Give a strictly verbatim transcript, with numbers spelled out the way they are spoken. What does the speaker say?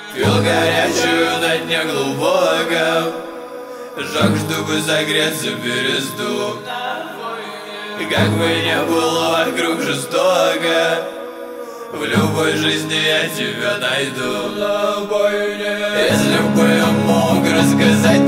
Пил горячую на дне глубоком, жёг, чтобы согреться переступ. Как бы не было вокруг жестоко, в любой жизни я тебя найду. Если бы я мог рассказать